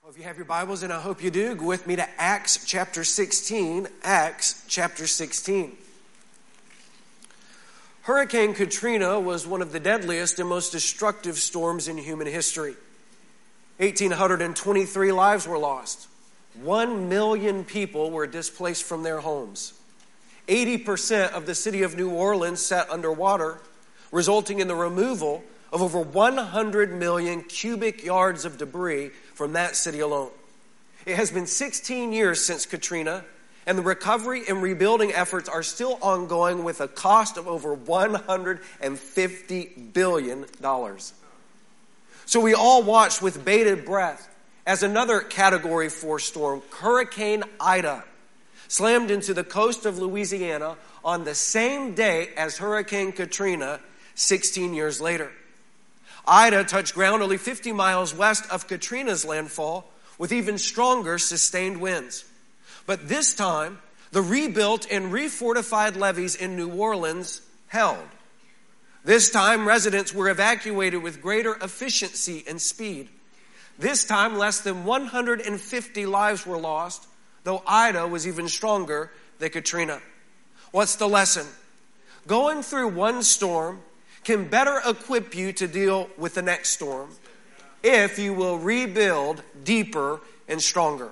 Well, if you have your Bibles, and I hope you do, go with me to Acts chapter 16. Acts chapter 16. Hurricane Katrina was one of the deadliest and most destructive storms in human history. 1,823 lives were lost. 1 million people were displaced from their homes. 80% of the city of New Orleans sat underwater, resulting in the removal of over 100 million cubic yards of debris from that city alone. It has been 16 years since Katrina, and the recovery and rebuilding efforts are still ongoing with a cost of over $150 billion. So we all watched with bated breath as another Category 4 storm, Hurricane Ida, slammed into the coast of Louisiana on the same day as Hurricane Katrina 16 years later. Ida touched ground only 50 miles west of Katrina's landfall with even stronger sustained winds. But this time, the rebuilt and refortified levees in New Orleans held. This time, residents were evacuated with greater efficiency and speed. This time, less than 150 lives were lost, though Ida was even stronger than Katrina. What's the lesson? Going through one storm can better equip you to deal with the next storm if you will rebuild deeper and stronger.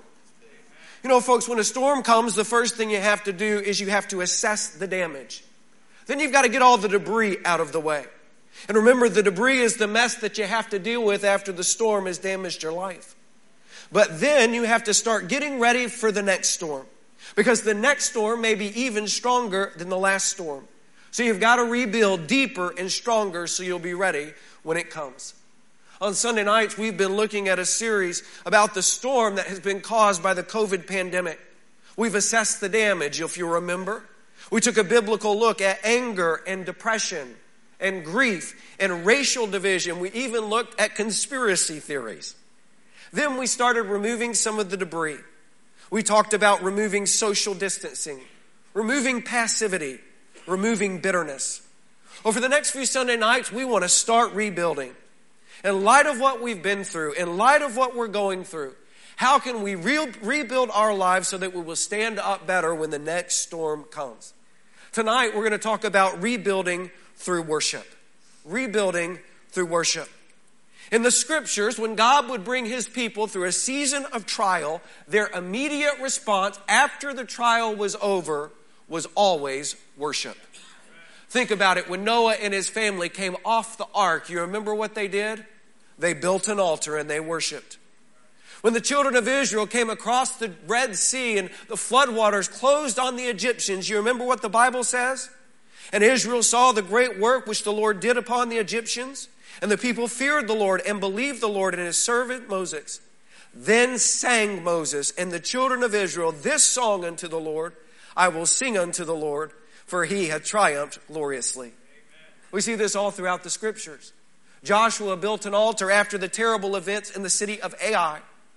You know, folks, when a storm comes, the first thing you have to do is you have to assess the damage. Then you've got to get all the debris out of the way. And remember, the debris is the mess that you have to deal with after the storm has damaged your life. But then you have to start getting ready for the next storm, because the next storm may be even stronger than the last storm. So you've got to rebuild deeper and stronger so you'll be ready when it comes. On Sunday nights, we've been looking at a series about the storm that has been caused by the COVID pandemic. We've assessed the damage, if you remember. We took a biblical look at anger and depression and grief and racial division. We even looked at conspiracy theories. Then we started removing some of the debris. We talked about removing social distancing, removing passivity, removing bitterness. Well, for the next few Sunday nights, we want to start rebuilding. In light of what we've been through, in light of what we're going through, how can we rebuild our lives so that we will stand up better when the next storm comes? Tonight, we're going to talk about rebuilding through worship. Rebuilding through worship. In the scriptures, when God would bring his people through a season of trial, their immediate response after the trial was over was always worship. Think about it. When Noah and his family came off the ark, you remember what they did? They built an altar and they worshiped. When the children of Israel came across the Red Sea and the floodwaters closed on the Egyptians, you remember what the Bible says? And Israel saw the great work which the Lord did upon the Egyptians, and the people feared the Lord and believed the Lord and his servant Moses. Then sang Moses and the children of Israel this song unto the Lord: I will sing unto the Lord, for he hath triumphed gloriously. Amen. We see this all throughout the scriptures. Joshua built an altar after the terrible events in the city of Ai.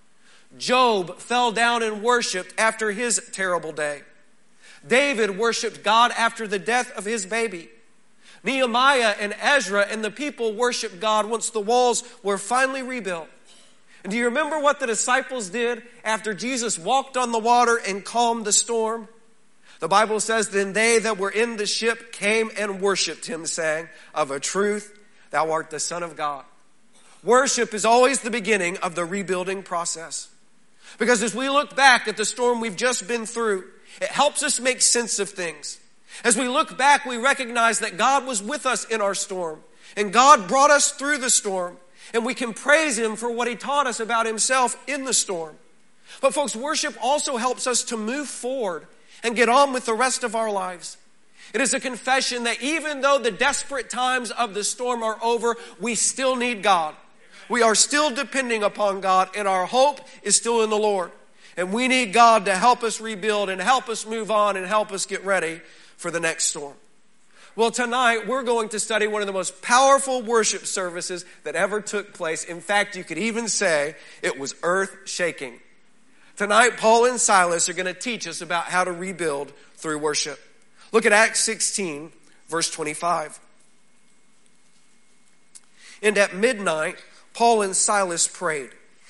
Job fell down and worshiped after his terrible day. David worshiped God after the death of his baby. Nehemiah and Ezra and the people worshiped God once the walls were finally rebuilt. And do you remember what the disciples did after Jesus walked on the water and calmed the storm? The Bible says, then they that were in the ship came and worshiped him, saying, of a truth, thou art the Son of God. Worship is always the beginning of the rebuilding process. Because as we look back at the storm we've just been through, it helps us make sense of things. As we look back, we recognize that God was with us in our storm, and God brought us through the storm, and we can praise him for what he taught us about himself in the storm. But folks, worship also helps us to move forward and get on with the rest of our lives. It is a confession that even though the desperate times of the storm are over, we still need God. We are still depending upon God, and our hope is still in the Lord. And we need God to help us rebuild and help us move on and help us get ready for the next storm. Well, tonight we're going to study one of the most powerful worship services that ever took place. In fact, you could even say it was earth-shaking. Tonight, Paul and Silas are going to teach us about how to rebuild through worship. Look at Acts 16, verse 25. And at midnight, Paul and Silas prayed,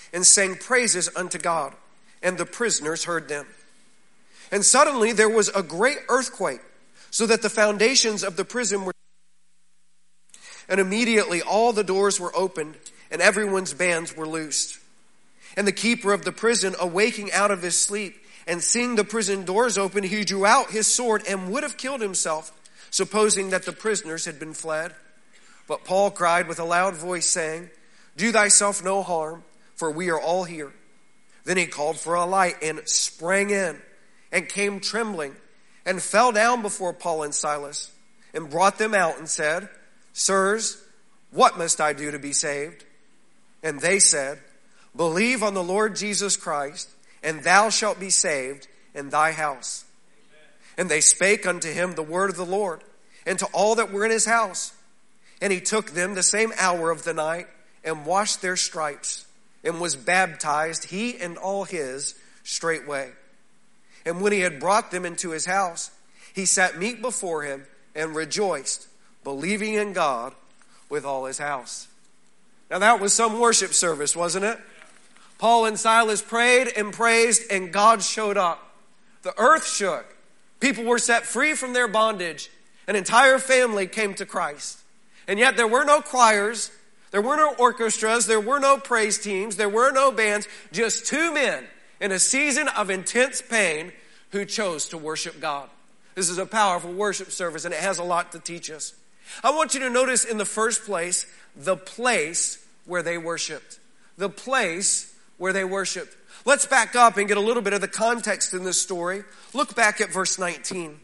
and sang praises unto God, and the prisoners heard them. And suddenly there was a great earthquake, so that the foundations of the prison were, and immediately all the doors were opened, and everyone's bands were loosed. And the keeper of the prison, awaking out of his sleep, and seeing the prison doors open, he drew out his sword and would have killed himself, supposing that the prisoners had been fled. But Paul cried with a loud voice, saying, Do thyself no harm, for we are all here. Then he called for a light and sprang in, and came trembling, and fell down before Paul and Silas, and brought them out and said, Sirs, what must I do to be saved? And they said, Believe on the Lord Jesus Christ, and thou shalt be saved in thy house. Amen. And they spake unto him the word of the Lord, and to all that were in his house. And he took them the same hour of the night, and washed their stripes, and was baptized, he and all his, straightway. And when he had brought them into his house, he sat meat before him, and rejoiced, believing in God with all his house. Now that was some worship service, wasn't it? Paul and Silas prayed and praised, and God showed up. The earth shook. People were set free from their bondage. An entire family came to Christ. And yet there were no choirs, there were no orchestras, there were no praise teams, there were no bands, just two men in a season of intense pain who chose to worship God. This is a powerful worship service, and it has a lot to teach us. I want you to notice in the first place, the place where they worshiped. The place where they worshiped. Let's back up and get a little bit of the context in this story. Look back at verse 19.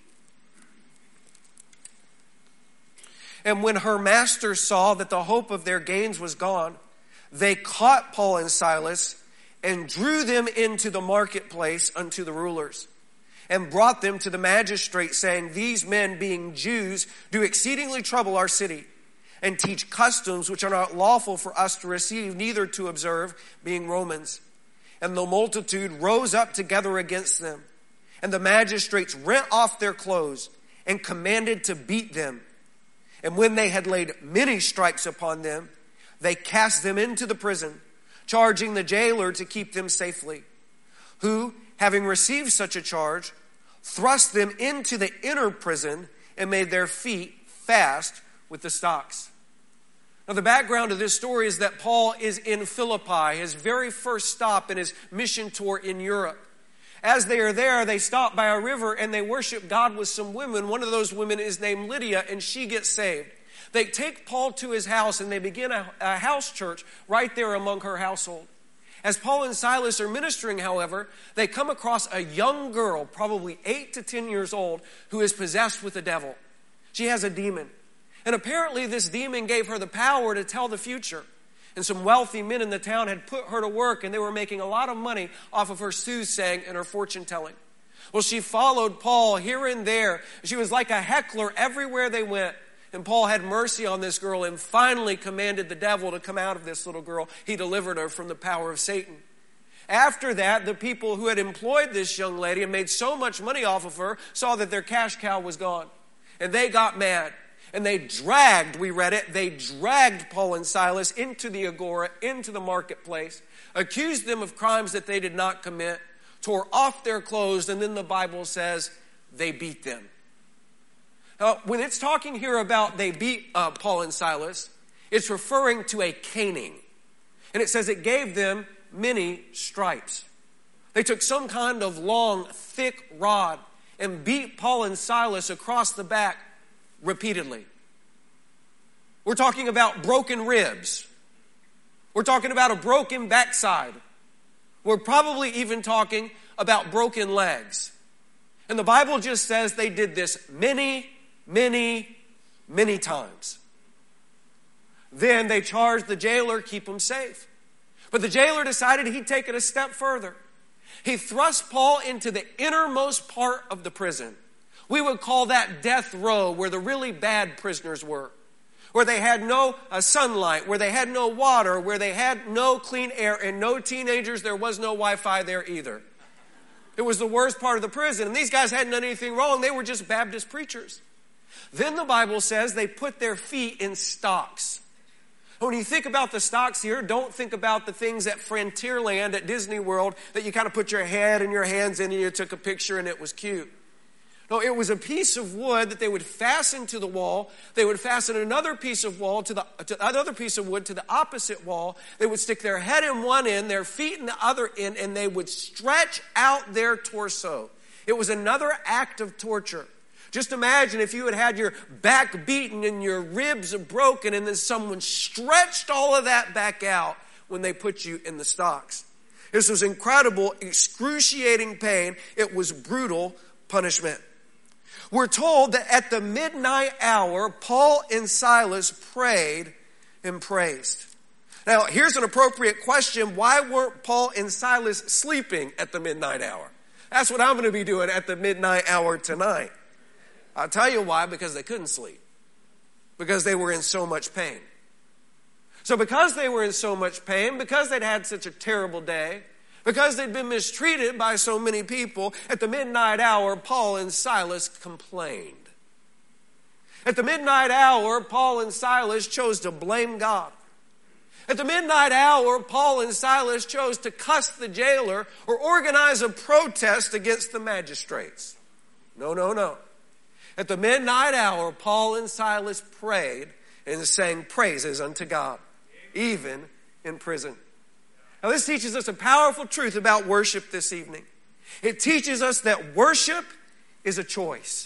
And when her masters saw that the hope of their gains was gone, they caught Paul and Silas and drew them into the marketplace unto the rulers, and brought them to the magistrate, saying, These men, being Jews, do exceedingly trouble our city, and teach customs which are not lawful for us to receive, neither to observe, being Romans. And the multitude rose up together against them. And the magistrates rent off their clothes, and commanded to beat them. And when they had laid many stripes upon them, they cast them into the prison, charging the jailer to keep them safely, who, having received such a charge, thrust them into the inner prison, and made their feet fast with the stocks. Now, the background of this story is that Paul is in Philippi, his very first stop in his mission tour in Europe. As they are there, they stop by a river and they worship God with some women. One of those women is named Lydia, and she gets saved. They take Paul to his house and they begin a house church right there among her household. As Paul and Silas are ministering, however, they come across a young girl, probably 8 to 10 years old, who is possessed with the devil. She has a demon. And apparently this demon gave her the power to tell the future. And some wealthy men in the town had put her to work, and they were making a lot of money off of her soothsaying and her fortune telling. Well, she followed Paul here and there. She was like a heckler everywhere they went. And Paul had mercy on this girl and finally commanded the devil to come out of this little girl. He delivered her from the power of Satan. After that, the people who had employed this young lady and made so much money off of her saw that their cash cow was gone. And they got mad. And they dragged Paul and Silas into the agora, into the marketplace, accused them of crimes that they did not commit, tore off their clothes, and then the Bible says they beat them. Now, when it's talking here about they beat Paul and Silas, it's referring to a caning. And it says it gave them many stripes. They took some kind of long, thick rod and beat Paul and Silas across the back repeatedly. We're talking about broken ribs. We're talking about a broken backside. We're probably even talking about broken legs. And the Bible just says they did this many, many, many times. Then they charged the jailer, keep him safe. But the jailer decided he'd take it a step further. He thrust Paul into the innermost part of the prison. We would call that death row, where the really bad prisoners were. Where they had no sunlight, where they had no water, where they had no clean air and no teenagers. There was no Wi-Fi there either. It was the worst part of the prison. And these guys hadn't done anything wrong. They were just Baptist preachers. Then the Bible says they put their feet in stocks. When you think about the stocks here, don't think about the things at Frontierland at Disney World that you kind of put your head and your hands in and you took a picture and it was cute. No, it was a piece of wood that they would fasten to the wall. They would fasten another piece of wood to the opposite wall. They would stick their head in one end, their feet in the other end, and they would stretch out their torso. It was another act of torture. Just imagine if you had had your back beaten and your ribs broken and then someone stretched all of that back out when they put you in the stocks. This was incredible, excruciating pain. It was brutal punishment. We're told that at the midnight hour, Paul and Silas prayed and praised. Now, here's an appropriate question. Why weren't Paul and Silas sleeping at the midnight hour? That's what I'm going to be doing at the midnight hour tonight. I'll tell you why, because they couldn't sleep. Because they were in so much pain. So because they were in so much pain, because they'd had such a terrible day, because they'd been mistreated by so many people, at the midnight hour, Paul and Silas complained. At the midnight hour, Paul and Silas chose to blame God. At the midnight hour, Paul and Silas chose to cuss the jailer or organize a protest against the magistrates. No. At the midnight hour, Paul and Silas prayed and sang praises unto God, even in prison. Now, this teaches us a powerful truth about worship this evening. It teaches us that worship is a choice.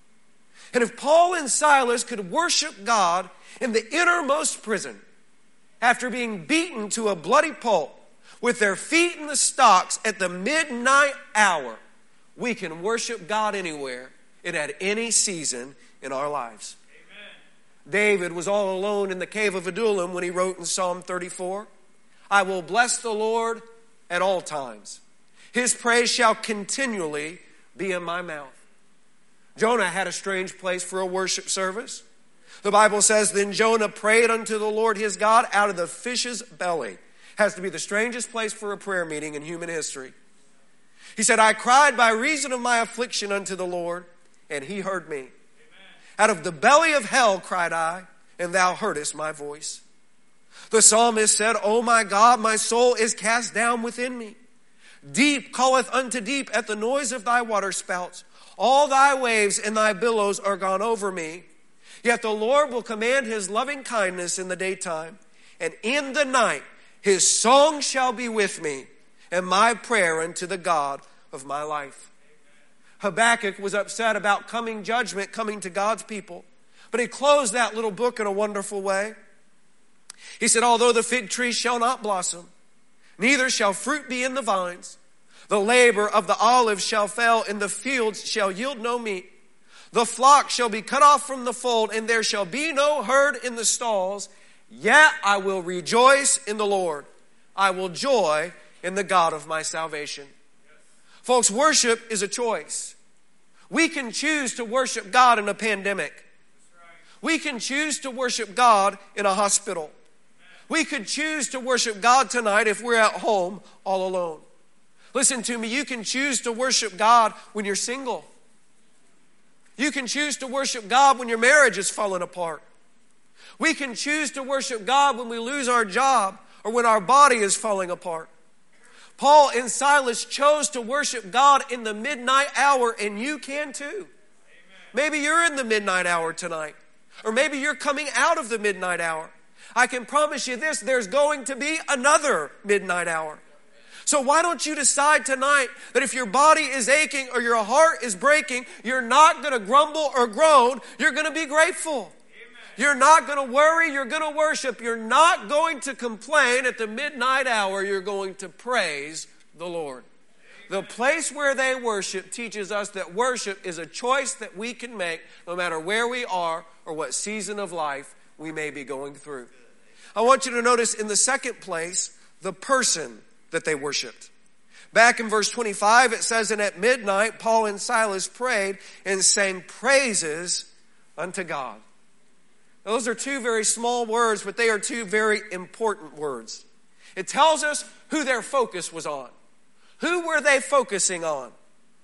And if Paul and Silas could worship God in the innermost prison, after being beaten to a bloody pulp, with their feet in the stocks at the midnight hour, we can worship God anywhere and at any season in our lives. Amen. David was all alone in the cave of Adullam when he wrote in Psalm 34, I will bless the Lord at all times. His praise shall continually be in my mouth. Jonah had a strange place for a worship service. The Bible says, then Jonah prayed unto the Lord his God out of the fish's belly. Has to be the strangest place for a prayer meeting in human history. He said, I cried by reason of my affliction unto the Lord, and he heard me. Amen. Out of the belly of hell cried I, and thou heardest my voice. The psalmist said, O my God, my soul is cast down within me. Deep calleth unto deep at the noise of thy waterspouts. All thy waves and thy billows are gone over me. Yet the Lord will command his loving kindness in the daytime, and in the night his song shall be with me, and my prayer unto the God of my life. Habakkuk was upset about coming judgment coming to God's people, but he closed that little book in a wonderful way. He said, although the fig tree shall not blossom, neither shall fruit be in the vines, the labor of the olive shall fail, and the fields shall yield no meat. The flock shall be cut off from the fold, and there shall be no herd in the stalls. Yet I will rejoice in the Lord. I will joy in the God of my salvation. Folks, worship is a choice. We can choose to worship God in a pandemic. We can choose to worship God in a hospital. We could choose to worship God tonight if we're at home all alone. Listen to me, you can choose to worship God when you're single. You can choose to worship God when your marriage is falling apart. We can choose to worship God when we lose our job or when our body is falling apart. Paul and Silas chose to worship God in the midnight hour, and you can too. Amen. Maybe you're in the midnight hour tonight, or maybe you're coming out of the midnight hour. I can promise you this, there's going to be another midnight hour. So why don't you decide tonight that if your body is aching or your heart is breaking, you're not going to grumble or groan, you're going to be grateful. You're not going to worry, you're going to worship. You're not going to complain at the midnight hour. You're going to praise the Lord. The place where they worship teaches us that worship is a choice that we can make no matter where we are or what season of life we may be going through. I want you to notice in the second place, the person that they worshiped. Back in verse 25, it says, and at midnight, Paul and Silas prayed and sang praises unto God. Those are two very small words, but they are two very important words. It tells us who their focus was on. Who were they focusing on?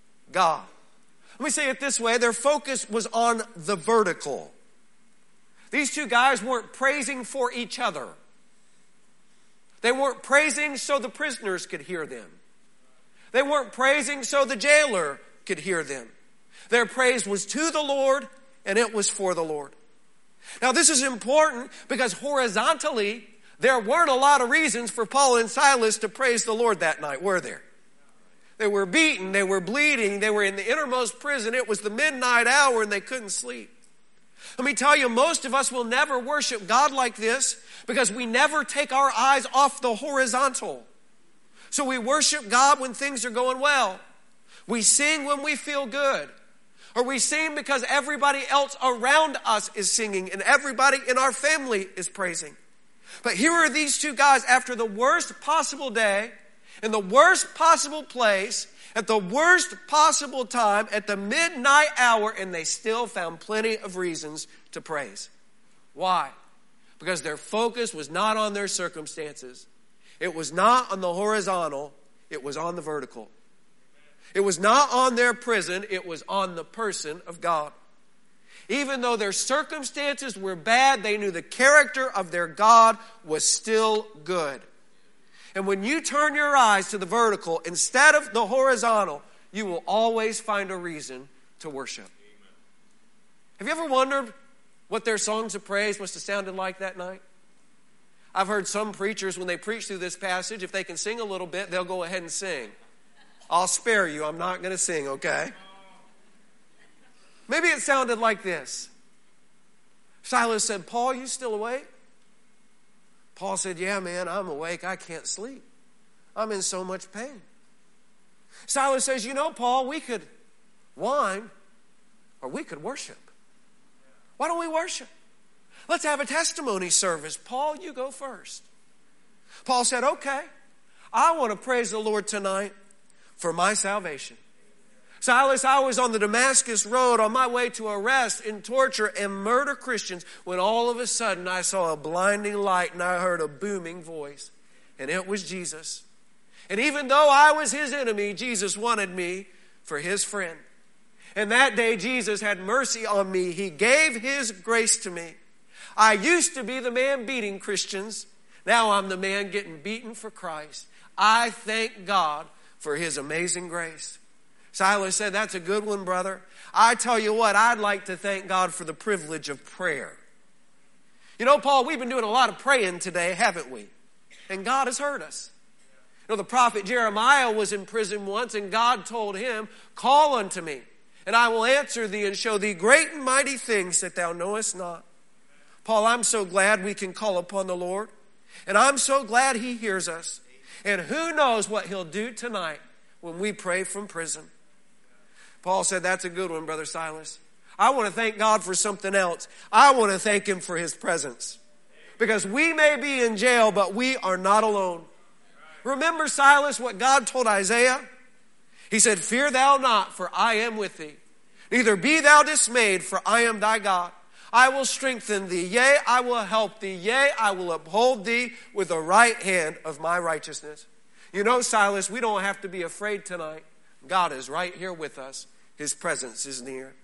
God. Let me say it this way. Their focus was on the vertical. These two guys weren't praising for each other. They weren't praising so the prisoners could hear them. They weren't praising so the jailer could hear them. Their praise was to the Lord, and it was for the Lord. Now this is important because horizontally, there weren't a lot of reasons for Paul and Silas to praise the Lord that night, were there? They were beaten, they were bleeding, they were in the innermost prison. It was the midnight hour and they couldn't sleep. Let me tell you, most of us will never worship God like this because we never take our eyes off the horizontal. So we worship God when things are going well. We sing when we feel good. Or we sing because everybody else around us is singing and everybody in our family is praising. But here are these two guys after the worst possible day, in the worst possible place, at the worst possible time, at the midnight hour, and they still found plenty of reasons to praise. Why? Because their focus was not on their circumstances. It was not on the horizontal. It was on the vertical. It was not on their prison. It was on the person of God. Even though their circumstances were bad, they knew the character of their God was still good. And when you turn your eyes to the vertical instead of the horizontal, you will always find a reason to worship. Have you ever wondered what their songs of praise must have sounded like that night? I've heard some preachers, when they preach through this passage, if they can sing a little bit, they'll go ahead and sing. I'll spare you. I'm not going to sing, okay? Maybe it sounded like this. Silas said, Paul, you still awake? Paul said, yeah, man, I'm awake. I can't sleep. I'm in so much pain. Silas says, you know, Paul, we could whine or we could worship. Why don't we worship? Let's have a testimony service. Paul, you go first. Paul said, okay, I want to praise the Lord tonight for my salvation. Silas, I was on the Damascus road on my way to arrest and torture and murder Christians when all of a sudden I saw a blinding light and I heard a booming voice. And it was Jesus. And even though I was his enemy, Jesus wanted me for his friend. And that day Jesus had mercy on me. He gave his grace to me. I used to be the man beating Christians. Now I'm the man getting beaten for Christ. I thank God for his amazing grace. Silas said, that's a good one, brother. I tell you what, I'd like to thank God for the privilege of prayer. You know, Paul, we've been doing a lot of praying today, haven't we? And God has heard us. You know, the prophet Jeremiah was in prison once, and God told him, call unto me, and I will answer thee and show thee great and mighty things that thou knowest not. Paul, I'm so glad we can call upon the Lord, and I'm so glad he hears us. And who knows what he'll do tonight when we pray from prison. Paul said, that's a good one, Brother Silas. I want to thank God for something else. I want to thank him for his presence. Because we may be in jail, but we are not alone. Remember, Silas, what God told Isaiah? He said, fear thou not, for I am with thee. Neither be thou dismayed, for I am thy God. I will strengthen thee, yea, I will help thee, yea, I will uphold thee with the right hand of my righteousness. You know, Silas, we don't have to be afraid tonight. God is right here with us. His presence is near.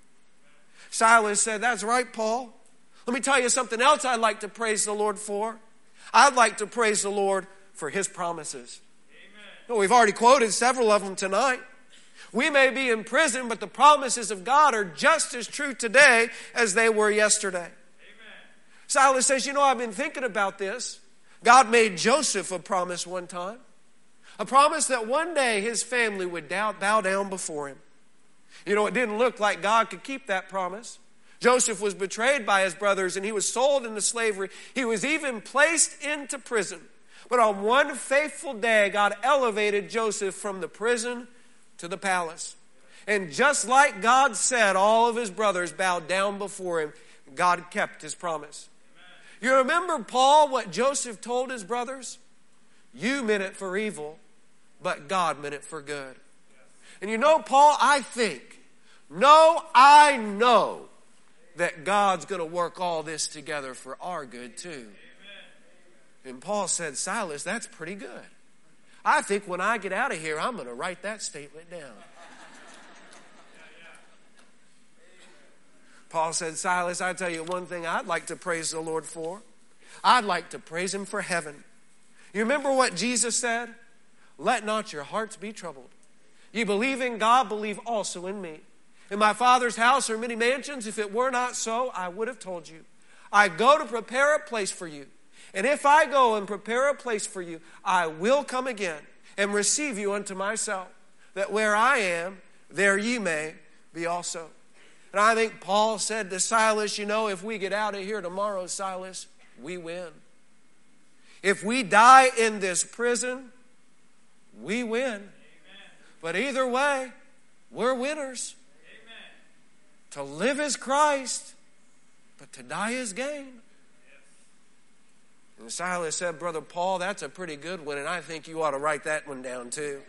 Silas said, that's right, Paul. Let me tell you something else I'd like to praise the Lord for. I'd like to praise the Lord for his promises. Amen. We've already quoted several of them tonight. We may be in prison, but the promises of God are just as true today as they were yesterday. Amen. Silas says, you know, I've been thinking about this. God made Joseph a promise one time. A promise that one day his family would bow down before him. You know, it didn't look like God could keep that promise. Joseph was betrayed by his brothers and he was sold into slavery. He was even placed into prison. But on one faithful day, God elevated Joseph from the prison to the palace. And just like God said, all of his brothers bowed down before him. God kept his promise. You remember, Paul, what Joseph told his brothers? You meant it for evil, but God meant it for good. And you know, Paul, I know that God's going to work all this together for our good too. And Paul said, Silas, that's pretty good. I think when I get out of here, I'm going to write that statement down. Paul said, Silas, I tell you one thing I'd like to praise the Lord for. I'd like to praise him for heaven. You remember what Jesus said? Let not your hearts be troubled. You believe in God, believe also in me. In my Father's house are many mansions. If it were not so, I would have told you. I go to prepare a place for you. And if I go and prepare a place for you, I will come again and receive you unto myself, that where I am, there ye may be also. And I think Paul said to Silas, if we get out of here tomorrow, Silas, we win. If we die in this prison, we win. Amen. But either way, we're winners. Amen. To live is Christ, but to die is gain. Yes. And Silas said, Brother Paul, that's a pretty good one, and I think you ought to write that one down too.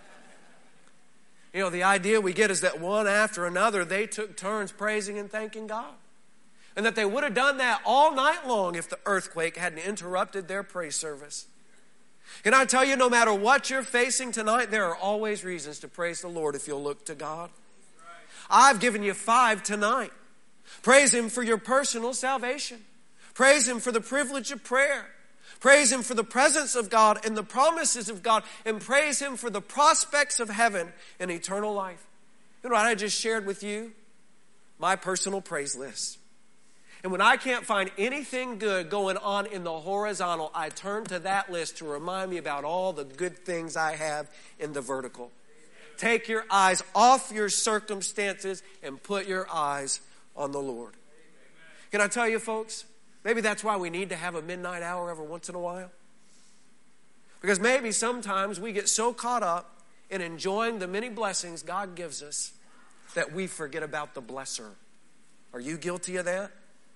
The idea we get is that one after another, they took turns praising and thanking God. And that they would have done that all night long if the earthquake hadn't interrupted their praise service. Can I tell you, no matter what you're facing tonight, there are always reasons to praise the Lord if you'll look to God. I've given you 5 tonight. Praise him for your personal salvation. Praise him for the privilege of prayer. Praise him for the presence of God and the promises of God. And praise him for the prospects of heaven and eternal life. You know what I just shared with you? My personal praise list. And when I can't find anything good going on in the horizontal, I turn to that list to remind me about all the good things I have in the vertical. Take your eyes off your circumstances and put your eyes on the Lord. Can I tell you, folks, maybe that's why we need to have a midnight hour every once in a while. Because maybe sometimes we get so caught up in enjoying the many blessings God gives us that we forget about the blesser. Are you guilty of that?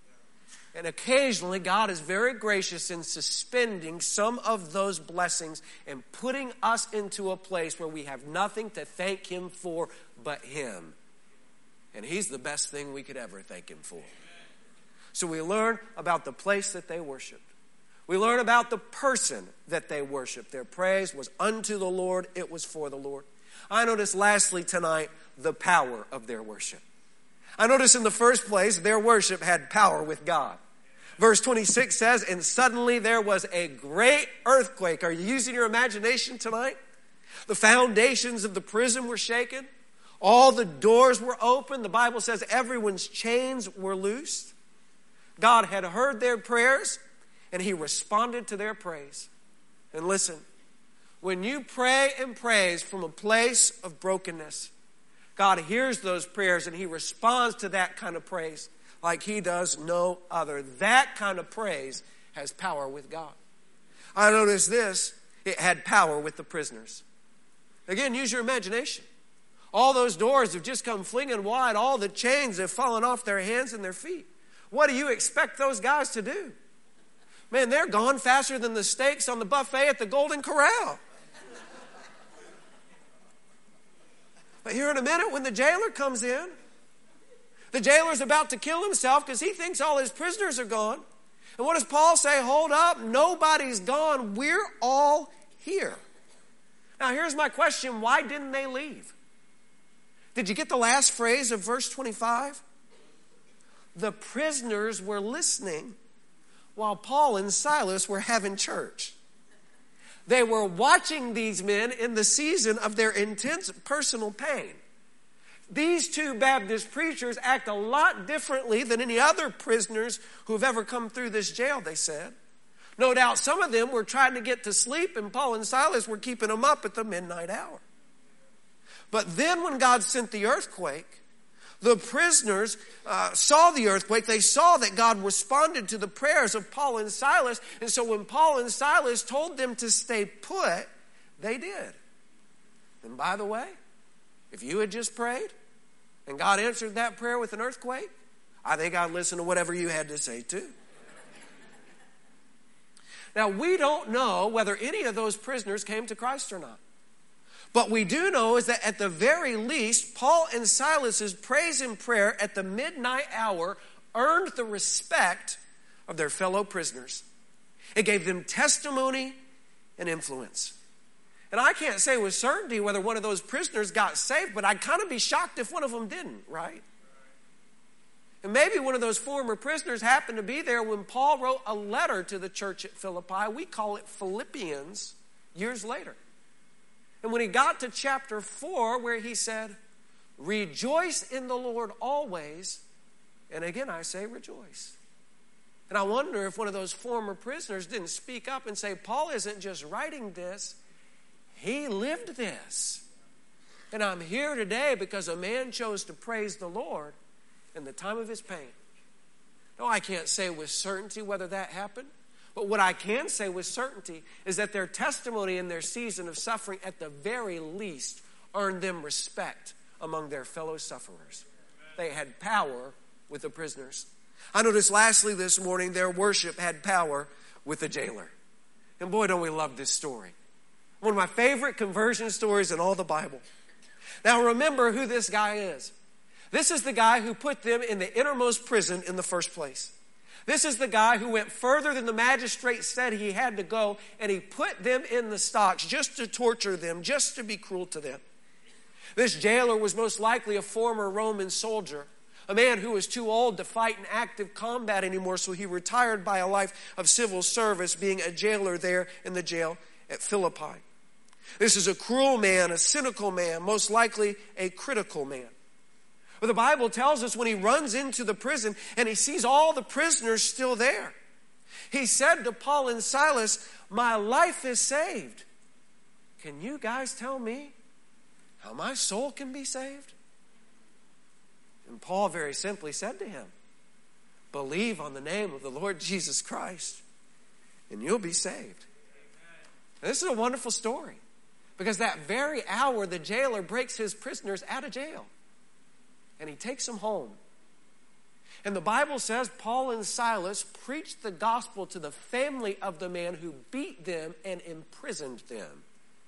And occasionally, God is very gracious in suspending some of those blessings and putting us into a place where we have nothing to thank him for but him. And he's the best thing we could ever thank him for. So we learn about the place that they worshiped. We learn about the person that they worshiped. Their praise was unto the Lord. It was for the Lord. I notice lastly tonight the power of their worship. I notice in the first place, their worship had power with God. Verse 26 says, and suddenly there was a great earthquake. Are you using your imagination tonight? The foundations of the prison were shaken. All the doors were open. The Bible says everyone's chains were loosed. God had heard their prayers, and he responded to their praise. And listen, when you pray and praise from a place of brokenness, God hears those prayers and he responds to that kind of praise like he does no other. That kind of praise has power with God. I noticed this, it had power with the prisoners. Again, use your imagination. All those doors have just come flinging wide. All the chains have fallen off their hands and their feet. What do you expect those guys to do? Man, they're gone faster than the steaks on the buffet at the Golden Corral. But here in a minute, when the jailer comes in, the jailer's about to kill himself because he thinks all his prisoners are gone. And what does Paul say? Hold up, nobody's gone. We're all here. Now, here's my question. Why didn't they leave? Did you get the last phrase of verse 25? The prisoners were listening while Paul and Silas were having church. They were watching these men in the season of their intense personal pain. These two Baptist preachers act a lot differently than any other prisoners who've ever come through this jail, they said. No doubt some of them were trying to get to sleep, and Paul and Silas were keeping them up at the midnight hour. But then when God sent the earthquake, the prisoners saw the earthquake. They saw that God responded to the prayers of Paul and Silas. And so when Paul and Silas told them to stay put, they did. And by the way, if you had just prayed and God answered that prayer with an earthquake, I think I'd listen to whatever you had to say too. Now, we don't know whether any of those prisoners came to Christ or not. But we do know is that at the very least, Paul and Silas's praise and prayer at the midnight hour earned the respect of their fellow prisoners. It gave them testimony and influence. And I can't say with certainty whether one of those prisoners got saved, but I'd kind of be shocked if one of them didn't, right? And maybe one of those former prisoners happened to be there when Paul wrote a letter to the church at Philippi. We call it Philippians years later. And when he got to chapter 4 where he said, rejoice in the Lord always, and again I say rejoice. And I wonder if one of those former prisoners didn't speak up and say, Paul isn't just writing this, he lived this. And I'm here today because a man chose to praise the Lord in the time of his pain. No, I can't say with certainty whether that happened. But what I can say with certainty is that their testimony in their season of suffering at the very least earned them respect among their fellow sufferers. They had power with the prisoners. I noticed lastly this morning their worship had power with the jailer. And boy, don't we love this story. One of my favorite conversion stories in all the Bible. Now remember who this guy is. This is the guy who put them in the innermost prison in the first place. This is the guy who went further than the magistrate said he had to go, and he put them in the stocks just to torture them, just to be cruel to them. This jailer was most likely a former Roman soldier, a man who was too old to fight in active combat anymore, so he retired by a life of civil service, being a jailer there in the jail at Philippi. This is a cruel man, a cynical man, most likely a critical man. But the Bible tells us when he runs into the prison and he sees all the prisoners still there, he said to Paul and Silas, my life is saved. Can you guys tell me how my soul can be saved? And Paul very simply said to him, believe on the name of the Lord Jesus Christ and you'll be saved. And this is a wonderful story because that very hour the jailer breaks his prisoners out of jail. And he takes them home. And the Bible says Paul and Silas preached the gospel to the family of the man who beat them and imprisoned them.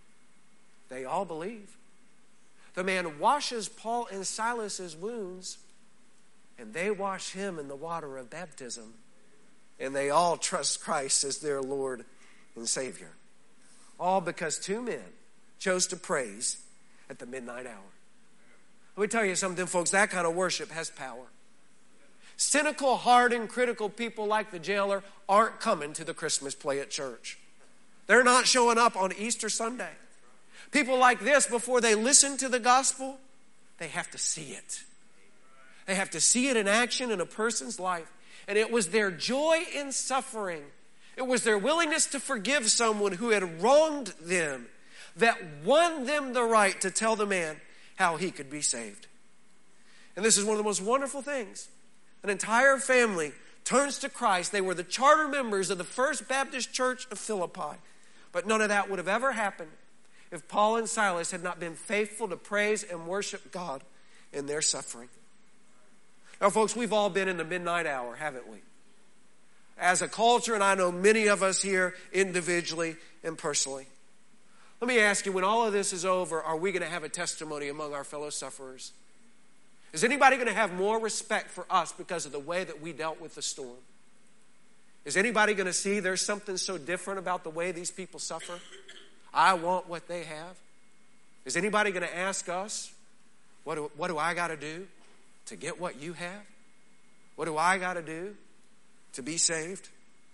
They all believe. The man washes Paul and Silas's wounds, and they wash him in the water of baptism. And they all trust Christ as their Lord and Savior. All because two men chose to praise at the midnight hour. Let me tell you something, folks, that kind of worship has power. Cynical, hardened, critical people like the jailer aren't coming to the Christmas play at church. They're not showing up on Easter Sunday. People like this, before they listen to the gospel, they have to see it. They have to see it in action in a person's life. And it was their joy in suffering. It was their willingness to forgive someone who had wronged them that won them the right to tell the man how he could be saved. And this is one of the most wonderful things. An entire family turns to Christ. They were the charter members of the First Baptist Church of Philippi. But none of that would have ever happened if Paul and Silas had not been faithful to praise and worship God in their suffering. Now, folks, we've all been in the midnight hour, haven't we? As a culture, and I know many of us here individually and personally. Let me ask you, when all of this is over, are we going to have a testimony among our fellow sufferers? Is anybody going to have more respect for us because of the way that we dealt with the storm? Is anybody going to see there's something so different about the way these people suffer? I want what they have. Is anybody going to ask us, what do I got to do to get what you have? What do I got to do to be saved?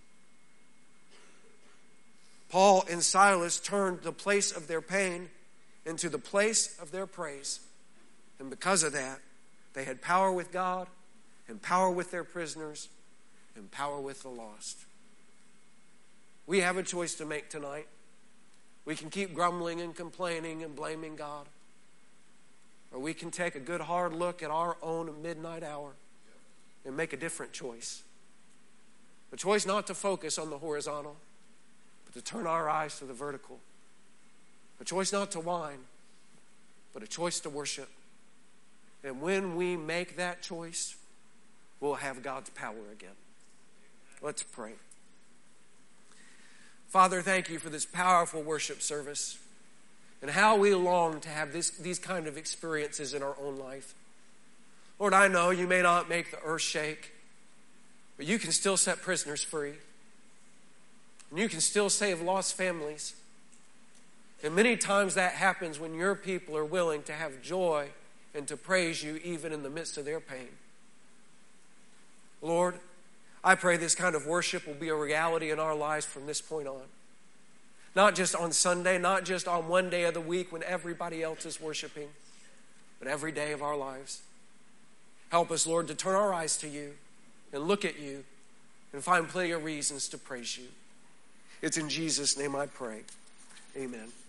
Paul and Silas turned the place of their pain into the place of their praise. And because of that, they had power with God and power with their prisoners and power with the lost. We have a choice to make tonight. We can keep grumbling and complaining and blaming God. Or we can take a good hard look at our own midnight hour and make a different choice. A choice not to focus on the horizontal, but to turn our eyes to the vertical. A choice not to whine, but a choice to worship. And when we make that choice, we'll have God's power again. Let's pray. Father, thank you for this powerful worship service and how we long to have these kind of experiences in our own life. Lord, I know you may not make the earth shake, but you can still set prisoners free. And you can still save lost families. And many times that happens when your people are willing to have joy and to praise you even in the midst of their pain. Lord, I pray this kind of worship will be a reality in our lives from this point on. Not just on Sunday, not just on one day of the week when everybody else is worshiping, but every day of our lives. Help us, Lord, to turn our eyes to you and look at you and find plenty of reasons to praise you. It's in Jesus' name I pray. Amen.